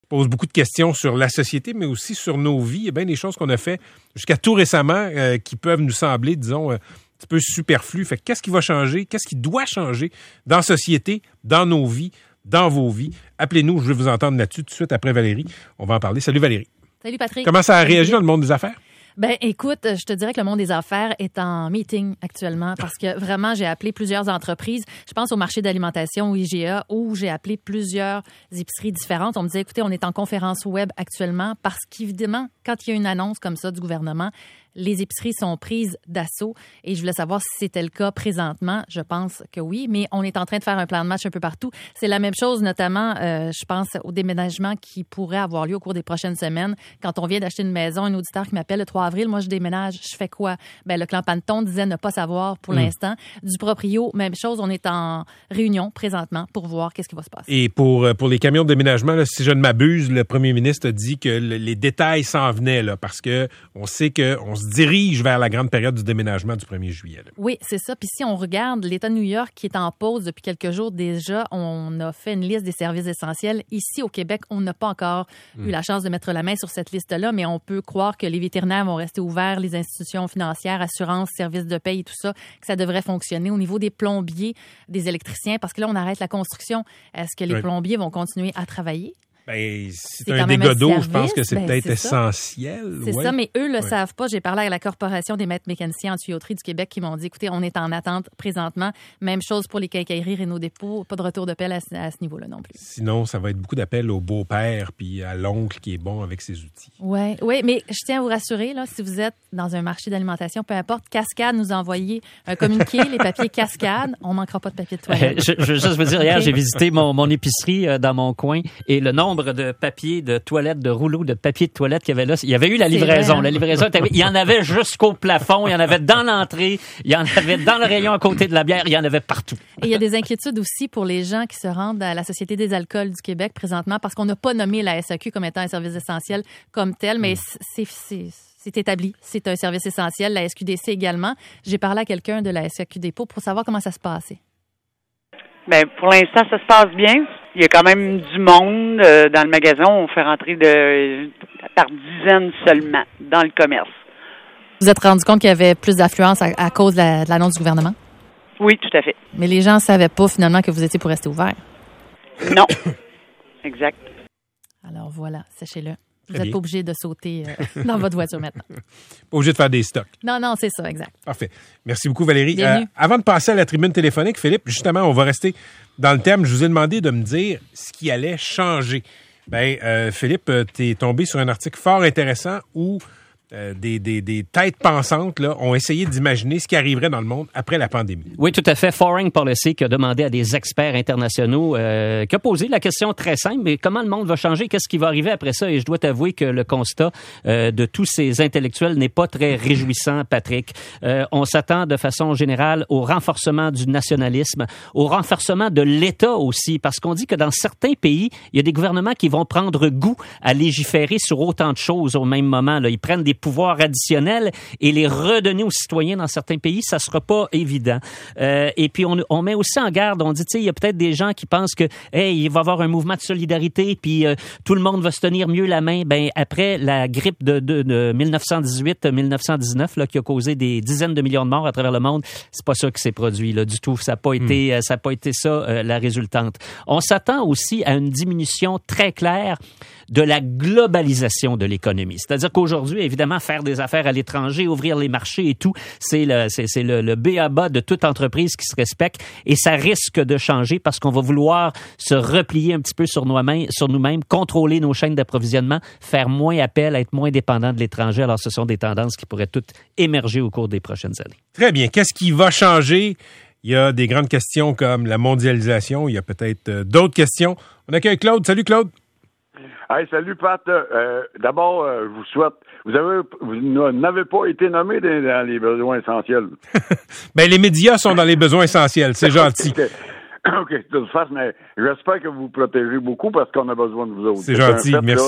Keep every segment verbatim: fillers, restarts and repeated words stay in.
pose beaucoup de questions sur la société, mais aussi sur nos vies. Il y a bien des choses qu'on a fait jusqu'à tout récemment euh, qui peuvent nous sembler, disons, euh, un petit peu superflues. Fait que qu'est-ce qui va changer? Qu'est-ce qui doit changer dans la société, dans nos vies, dans vos vies? Appelez-nous, je vais vous entendre là-dessus tout de suite après Valérie. On va en parler. Salut Valérie. Salut Patrick. Comment ça a réagi dans le monde des affaires? Ben, écoute, je te dirais que le monde des affaires est en meeting actuellement parce que vraiment, j'ai appelé plusieurs entreprises. Je pense au marché d'alimentation, au I G A, où j'ai appelé plusieurs épiceries différentes. On me disait, écoutez, on est en conférence web actuellement parce qu'évidemment, quand il y a une annonce comme ça du gouvernement, les épiceries sont prises d'assaut et je voulais savoir si c'était le cas présentement. Je pense que oui, mais on est en train de faire un plan de match un peu partout. C'est la même chose, notamment, euh, je pense, au déménagement qui pourrait avoir lieu au cours des prochaines semaines. Quand on vient d'acheter une maison, un auditeur qui m'appelle le trois avril, moi je déménage, je fais quoi? Ben, le clan Panton disait ne pas savoir pour mmh. l'instant. Du proprio, même chose, on est en réunion présentement pour voir qu'est-ce qui va se passer. Et pour, pour les camions de déménagement, là, si je ne m'abuse, le premier ministre a dit que le, les détails s'en venaient là, parce que on sait qu'on se dirige vers la grande période du déménagement du premier juillet. Là. Oui, c'est ça. Puis si on regarde l'État de New York qui est en pause depuis quelques jours déjà, on a fait une liste des services essentiels. Ici, au Québec, on n'a pas encore mmh. eu la chance de mettre la main sur cette liste-là, mais on peut croire que les vétérinaires vont rester ouverts, les institutions financières, assurances, services de paye et tout ça, que ça devrait fonctionner. Au niveau des plombiers, des électriciens, parce que là, on arrête la construction. Est-ce que les oui. plombiers vont continuer à travailler? Ben, c'est, c'est un dégât d'eau, je pense que c'est ben, peut-être c'est essentiel. C'est ouais. ça, mais eux le ouais. savent pas. J'ai parlé à la Corporation des maîtres mécaniciens en tuyauterie du Québec qui m'ont dit, écoutez, on est en attente présentement. Même chose pour les quincailleries Rénault-Dépôt. Pas de retour de pelle à, à ce niveau-là non plus. Sinon, ça va être beaucoup d'appels au beau-père puis à l'oncle qui est bon avec ses outils. Oui, oui, mais je tiens à vous rassurer, là, si vous êtes dans un marché d'alimentation, peu importe, Cascade nous a envoyé un communiqué, les papiers Cascade. On manquera pas de papier de toilette. je, je veux juste vous dire, hier, okay. j'ai visité mon, mon épicerie euh, dans mon coin et le nombre de papiers de toilette, de rouleaux de papier de toilette qu'il y avait là. Il y avait eu la livraison. Vrai, hein? La livraison, était, il y en avait jusqu'au plafond, il y en avait dans l'entrée, il y en avait dans le rayon à côté de la bière, il y en avait partout. Et il y a des inquiétudes aussi pour les gens qui se rendent à la Société des alcools du Québec présentement parce qu'on n'a pas nommé la S A Q comme étant un service essentiel comme tel, mais c'est... c'est C'est établi. C'est un service essentiel. La S Q D C également. J'ai parlé à quelqu'un de la S A Q Dépôt pour savoir comment ça se passait. Bien, pour l'instant, ça se passe bien. Il y a quand même du monde euh, dans le magasin. On fait rentrer de par dizaines seulement dans le commerce. Vous êtes rendu compte qu'il y avait plus d'affluence à, à cause de, la, de l'annonce du gouvernement? Oui, tout à fait. Mais les gens ne savaient pas finalement que vous étiez pour rester ouvert? Non. Exact. Alors voilà, sachez-le. Vous Très n'êtes pas obligé de sauter euh, dans votre voiture maintenant. Pas obligé de faire des stocks. Non, non, c'est ça, exact. Parfait. Merci beaucoup, Valérie. Euh, avant de passer à la tribune téléphonique, Philippe, justement, on va rester dans le thème. Je vous ai demandé de me dire ce qui allait changer. Bien, euh, Philippe, tu es tombé sur un article fort intéressant où euh, des, des, des têtes pensantes là, ont essayé d'imaginer ce qui arriverait dans le monde après la pandémie. Oui, tout à fait. Foreign Policy qui a demandé à des experts internationaux, euh, qui a posé la question très simple, mais comment le monde va changer? Qu'est-ce qui va arriver après ça? Et je dois t'avouer que le constat euh, de tous ces intellectuels n'est pas très réjouissant, Patrick. Euh, on s'attend de façon générale au renforcement du nationalisme, au renforcement de l'État aussi, parce qu'on dit que dans certains pays, il y a des gouvernements qui vont prendre goût à légiférer sur autant de choses au même moment. Là. Ils prennent des pouvoirs additionnels et les redonner aux citoyens dans certains pays, ça sera pas évident. Euh, et puis, on, on met aussi en garde, on dit, tu sais, il y a peut-être des gens qui pensent que, hey, il va y avoir un mouvement de solidarité, puis euh, tout le monde va se tenir mieux la main. Ben après la grippe de, de, de dix-neuf cent dix-huit dix-neuf cent dix-neuf, là, qui a causé des dizaines de millions de morts à travers le monde, c'est pas ça qui s'est produit, là, du tout. Ça n'a pas été, mmh. ça n'a pas été ça, euh, la résultante. On s'attend aussi à une diminution très claire de la globalisation de l'économie. C'est-à-dire qu'aujourd'hui, évidemment, faire des affaires à l'étranger, ouvrir les marchés et tout, c'est le, c'est, c'est le, le B A B A de toute entreprise qui se respecte et ça risque de changer parce qu'on va vouloir se replier un petit peu sur nous-mêmes, sur nous-mêmes, contrôler nos chaînes d'approvisionnement, faire moins appel, être moins dépendant de l'étranger. Alors, ce sont des tendances qui pourraient toutes émerger au cours des prochaines années. Très bien. Qu'est-ce qui va changer? Il y a des grandes questions comme la mondialisation. Il y a peut-être euh, d'autres questions. On accueille Claude. Salut, Claude. Hey, salut Pat. Euh, d'abord, euh, je vous souhaite, vous avez, vous n'avez pas été nommé dans, dans les besoins essentiels. Ben les médias sont dans les besoins essentiels, c'est gentil. OK, de toute façon, mais j'espère que vous vous protégez beaucoup parce qu'on a besoin de vous autres. C'est, c'est gentil, fait, merci. Là,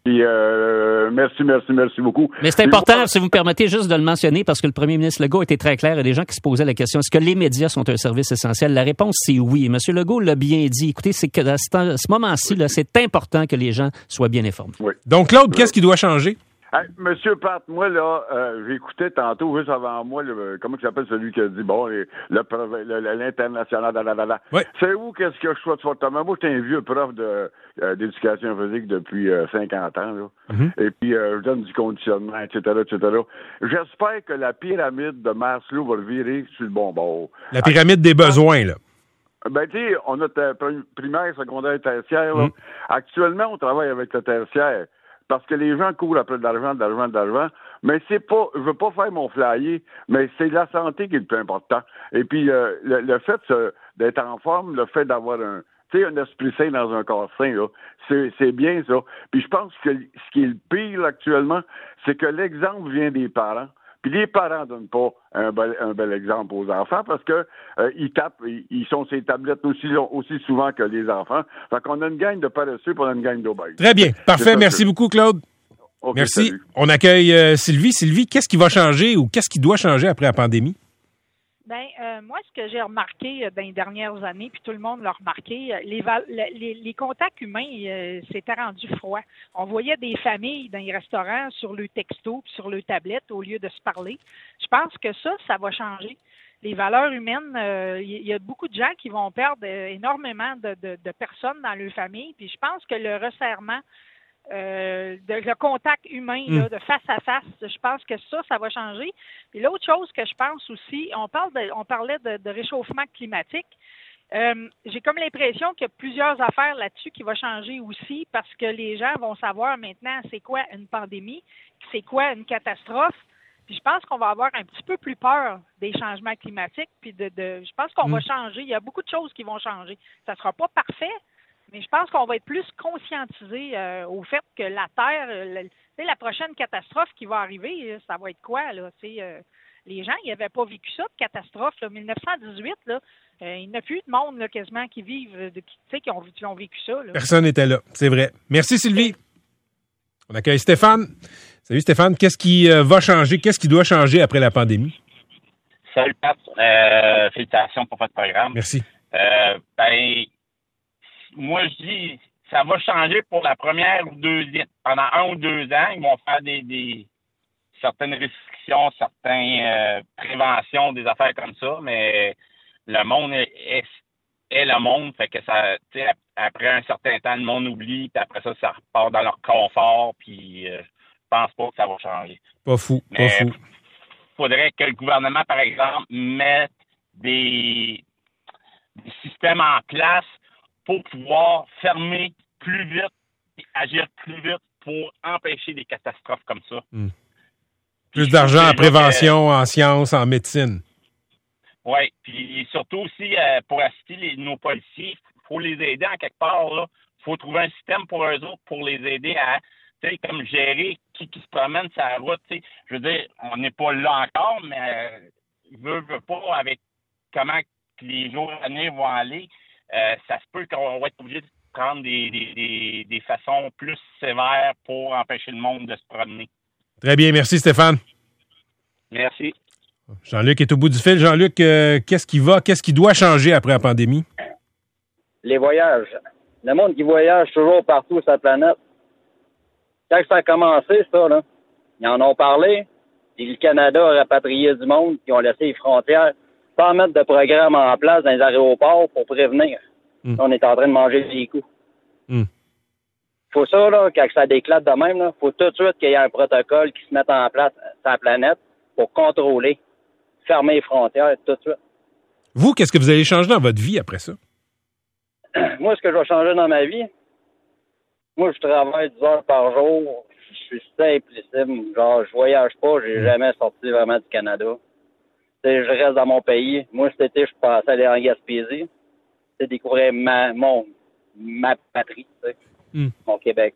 Puis, euh, merci, merci, merci beaucoup. Mais c'est important, moi, si vous me permettez juste de le mentionner, parce que le premier ministre Legault était très clair. Il y a des gens qui se posaient la question, est-ce que les médias sont un service essentiel? La réponse, c'est oui. M. Legault l'a bien dit. Écoutez, c'est que à ce, ce moment-ci, là, c'est important que les gens soient bien informés. Oui. Donc, Claude, qu'est-ce qui doit changer? Hey, Monsieur Pat, moi, là, euh, j'écoutais tantôt, juste avant moi, le, comment il s'appelle celui qui a dit, bon, le, le, le, l'international, da, da, da, da. Ouais. C'est où qu'est-ce que je souhaite fortement? Moi, j'étais un vieux prof de, euh, d'éducation physique depuis euh, cinquante ans, là. Mm-hmm. Et puis, euh, je donne du conditionnement, et cetera, et cetera. J'espère que la pyramide de Maslow va le virer sur le bon bord. La pyramide des besoins, là. Ben, tu sais, on a primaire, secondaire, tertiaire, là. Mm. Actuellement, on travaille avec le tertiaire. Parce que les gens courent après de l'argent, de l'argent, de l'argent. Mais c'est pas, je veux pas faire mon flyer, mais c'est la santé qui est le plus important. Et puis, euh, le, le fait euh, d'être en forme, le fait d'avoir un, tu sais, un esprit sain dans un corps sain, là, c'est, c'est bien ça. Puis je pense que ce qui est le pire là, actuellement, c'est que l'exemple vient des parents. Puis les parents ne donnent pas un bel, un bel exemple aux enfants parce que euh, ils tapent, ils, ils sont sur les tablettes aussi, aussi souvent que les enfants. Fait qu'on a une gang de paresseux et on a une gang d'obèses. Très bien. Parfait. Merci que... beaucoup, Claude. Okay, merci. Salut. On accueille euh, Sylvie. Sylvie, qu'est-ce qui va changer ou qu'est-ce qui doit changer après la pandémie? Ben euh, moi, ce que j'ai remarqué euh, dans les dernières années, puis tout le monde l'a remarqué, euh, les, val- les, les contacts humains euh, s'étaient rendus froids. On voyait des familles dans les restaurants sur le texto puis sur le tablette au lieu de se parler. Je pense que ça, ça va changer. Les valeurs humaines, il euh, y, y a beaucoup de gens qui vont perdre euh, énormément de, de, de personnes dans leur famille. Puis je pense que le resserrement, Euh, de, le contact humain, mm. là, de face à face, je pense que ça, ça va changer. Puis l'autre chose que je pense aussi, on parle de, on parlait de, de réchauffement climatique. Euh, j'ai comme l'impression qu'il y a plusieurs affaires là-dessus qui vont changer aussi parce que les gens vont savoir maintenant c'est quoi une pandémie, c'est quoi une catastrophe. Puis je pense qu'on va avoir un petit peu plus peur des changements climatiques. Puis de, de je pense qu'on mm. va changer. Il y a beaucoup de choses qui vont changer. Ça sera pas parfait. Mais je pense qu'on va être plus conscientisé euh, au fait que la Terre, le, la prochaine catastrophe qui va arriver, ça va être quoi, là? Euh, les gens, ils n'avaient pas vécu ça, de catastrophe. Là. dix-neuf cent dix-huit, là, euh, il n'y a plus de monde là, quasiment qui vivent, de, qui, qui, ont, qui ont vécu ça. Là. Personne n'était là, c'est vrai. Merci Sylvie. On accueille Stéphane. Salut Stéphane, qu'est-ce qui euh, va changer, qu'est-ce qui doit changer après la pandémie? Salut Pat, euh, félicitations pour votre programme. Merci. Euh, ben, moi, je dis, ça va changer pour la première ou deuxième. Pendant un ou deux ans, ils vont faire des, des certaines restrictions, certaines euh, préventions, des affaires comme ça, mais le monde est, est, est le monde, fait que ça, tu sais, après un certain temps, le monde oublie, puis après ça, ça repart dans leur confort, puis euh, je pense pas que ça va changer. Pas fou, mais pas fou. Il faudrait que le gouvernement, par exemple, mette des, des systèmes en place pour pouvoir fermer plus vite et agir plus vite pour empêcher des catastrophes comme ça. Mmh. Plus d'argent en prévention, que, en sciences, en médecine. Oui, puis surtout aussi, euh, pour assister les, nos policiers, il faut les aider en quelque part. Il faut trouver un système pour eux autres pour les aider à, tu sais, comme gérer qui, qui se promène sur la route. T'sais. Je veux dire, on n'est pas là encore, mais euh, veut, veut pas, avec comment les jours à venir vont aller, Euh, ça se peut qu'on va être obligé de prendre des, des, des, des façons plus sévères pour empêcher le monde de se promener. Très bien, merci Stéphane. Merci. Jean-Luc est au bout du fil. Jean-Luc, euh, qu'est-ce qui va, qu'est-ce qui doit changer après la pandémie? Les voyages. Le monde qui voyage toujours partout sur la planète. Quand ça a commencé, ça, là, ils en ont parlé, et le Canada a rapatrié du monde, qui ont laissé les frontières, sans mettre de programme en place dans les aéroports pour prévenir. Mm. On est en train de manger des coups. Il mm. faut ça, là, quand ça déclate de même, il faut tout de suite qu'il y ait un protocole qui se mette en place sur la planète pour contrôler, fermer les frontières tout de suite. Vous, qu'est-ce que vous allez changer dans votre vie après ça? Moi, ce que je vais changer dans ma vie, moi, je travaille dix heures par jour. Je suis simplissime. Genre, je voyage pas. J'ai mm. jamais sorti vraiment du Canada. Je reste dans mon pays. Moi, cet été, je passais aller en Gaspésie. C'est découvrir ma, mon, ma patrie, tu sais, mm. mon Québec.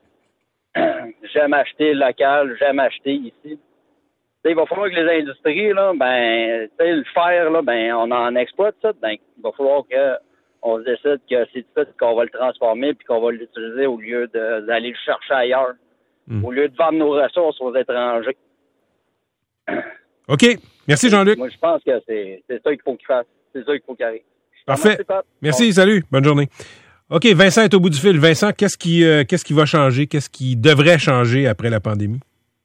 J'aime acheter local, j'aime acheter ici. T'sais, il va falloir que les industries, là, ben, tu sais, le fer, là, ben, on en exploite ça. Ben, il va falloir que on se décide que c'est tout ça qu'on va le transformer puis qu'on va l'utiliser au lieu de, d'aller le chercher ailleurs. Mmh. Au lieu de vendre nos ressources aux étrangers. OK. Merci, Jean-Luc. Moi, je pense que c'est, c'est ça qu'il faut qu'il fasse. C'est ça qu'il faut qu'il arrive. Parfait. Merci, bon. Salut. Bonne journée. OK, Vincent est au bout du fil. Vincent, qu'est-ce qui, euh, qu'est-ce qui va changer? Qu'est-ce qui devrait changer après la pandémie?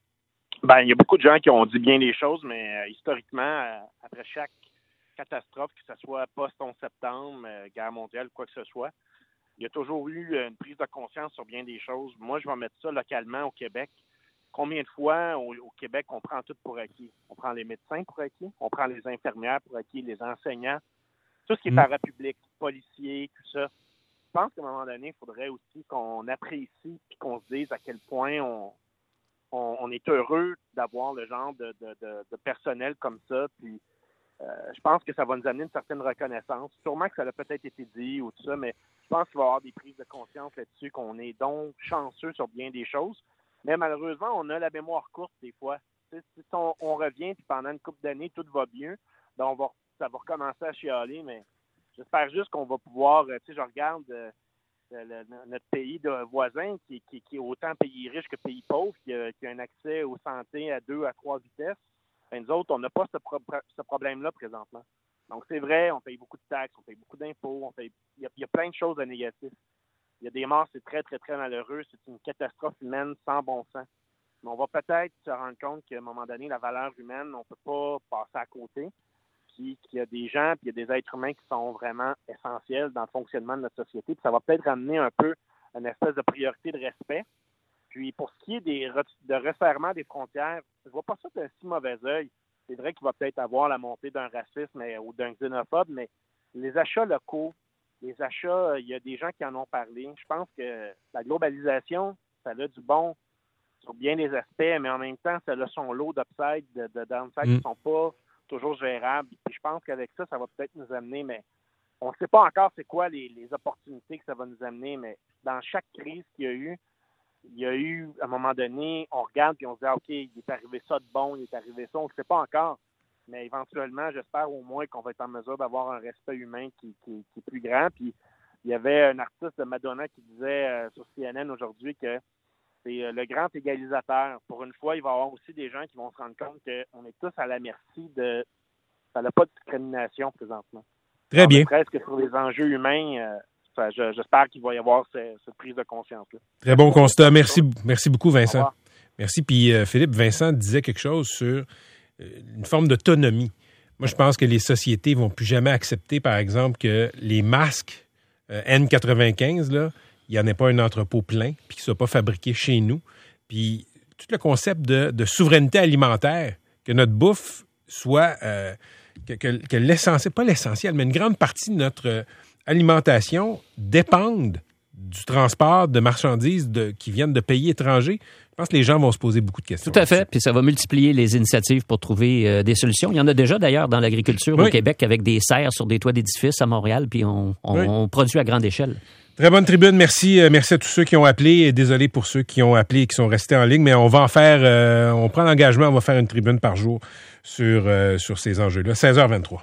Ben, il y a beaucoup de gens qui ont dit bien des choses, mais euh, historiquement, euh, après chaque catastrophe, que ce soit post-onze septembre, euh, guerre mondiale, quoi que ce soit, il y a toujours eu une prise de conscience sur bien des choses. Moi, je vais mettre ça localement au Québec. Combien de fois au, au Québec on prend tout pour acquis? On prend les médecins pour acquis, on prend les infirmières pour acquis, les enseignants, tout ce qui est mmh. parapublic, policiers, tout ça. Je pense qu'à un moment donné, il faudrait aussi qu'on apprécie et qu'on se dise à quel point on, on, on est heureux d'avoir le genre de, de, de, de personnel comme ça. Puis, euh, je pense que ça va nous amener une certaine reconnaissance. Sûrement que ça a peut-être été dit ou tout ça, mais je pense qu'il va y avoir des prises de conscience là-dessus, qu'on est donc chanceux sur bien des choses. Mais malheureusement, on a la mémoire courte des fois. Si on, on revient puis pendant une couple d'années, tout va bien, ben on va, ça va recommencer à chialer, mais j'espère juste qu'on va pouvoir, tu sais, je regarde euh, le, le, notre pays de voisin qui, qui, qui est autant pays riche que pays pauvre, qui a, qui a un accès aux santé à deux, à trois vitesses. Ben, nous autres, on n'a pas ce, pro- ce problème-là présentement. Donc, c'est vrai, on paye beaucoup de taxes, on paye beaucoup d'impôts, on paye, il y a, il y a plein de choses de négatifs. Il y a des morts, c'est très, très, très malheureux. C'est une catastrophe humaine sans bon sens. Mais on va peut-être se rendre compte qu'à un moment donné, la valeur humaine, on ne peut pas passer à côté. Puis qu'il y a des gens, puis il y a des êtres humains qui sont vraiment essentiels dans le fonctionnement de notre société. Puis ça va peut-être ramener un peu une espèce de priorité de respect. Puis pour ce qui est des de resserrement des frontières, je vois pas ça d'un si mauvais œil. C'est vrai qu'il va peut-être avoir la montée d'un racisme ou d'un xénophobe, mais les achats locaux, les achats, il y a des gens qui en ont parlé. Je pense que la globalisation, ça a du bon sur bien des aspects, mais en même temps, ça a son lot d'upside, de, de downside mmh. qui ne sont pas toujours gérables. Puis je pense qu'avec ça, ça va peut-être nous amener, mais on ne sait pas encore c'est quoi les, les opportunités que ça va nous amener, mais dans chaque crise qu'il y a eu, il y a eu, à un moment donné, on regarde et on se dit, ah, OK, il est arrivé ça de bon, il est arrivé ça, on ne sait pas encore. Mais éventuellement, j'espère au moins qu'on va être en mesure d'avoir un respect humain qui, qui, qui est plus grand. Puis il y avait un artiste de Madonna qui disait euh, sur C N N aujourd'hui que c'est euh, le grand égalisateur. Pour une fois, il va y avoir aussi des gens qui vont se rendre compte qu'on est tous à la merci de... Ça n'a pas de discrimination présentement. Très bien. Presque sur les enjeux humains, euh, ça, je, j'espère qu'il va y avoir ce, cette prise de conscience-là. Très bon constat. Merci, merci beaucoup, Vincent. Merci. Puis euh, Philippe, Vincent disait quelque chose sur une forme d'autonomie. Moi, je pense que les sociétés vont plus jamais accepter, par exemple, que les masques euh, N quatre-vingt-quinze, là, il n'y en ait pas un entrepôt plein, puis qu'ils ne soient pas fabriqués chez nous. Puis tout le concept de, de souveraineté alimentaire, que notre bouffe soit, euh, que, que, que l'essentiel, pas l'essentiel, mais une grande partie de notre alimentation dépende du transport de marchandises de, qui viennent de pays étrangers. Je pense que les gens vont se poser beaucoup de questions. Tout à fait, puis ça va multiplier les initiatives pour trouver euh, des solutions. Il y en a déjà d'ailleurs dans l'agriculture oui. au Québec avec des serres sur des toits d'édifices à Montréal, puis on, on, oui. on produit à grande échelle. Très bonne tribune, merci. Merci à tous ceux qui ont appelé et désolé pour ceux qui ont appelé et qui sont restés en ligne, mais on va en faire, euh, on prend l'engagement, on va faire une tribune par jour sur, euh, sur ces enjeux-là. seize heures vingt-trois.